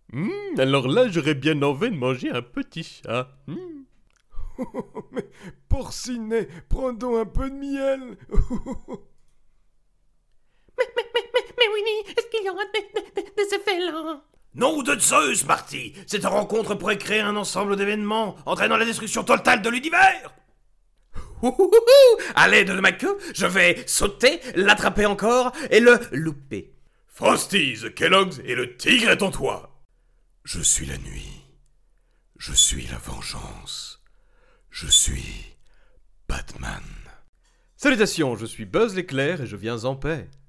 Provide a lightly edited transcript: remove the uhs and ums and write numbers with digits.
Alors là, j'aurais bien envie de manger un petit chat. Mais Porcinet, prends donc un peu de miel. Mais Winnie, est-ce qu'il y aura des effets là? Nom de Zeus, Marty! Cette rencontre pourrait créer un ensemble d'événements entraînant la destruction totale de l'univers! À l'aide de ma queue, je vais sauter, l'attraper encore et le louper. Frosty the Kellogg's et le tigre est en toi. Je suis la nuit. Je suis la vengeance. Je suis Batman. Salutations, je suis Buzz l'éclair et je viens en paix.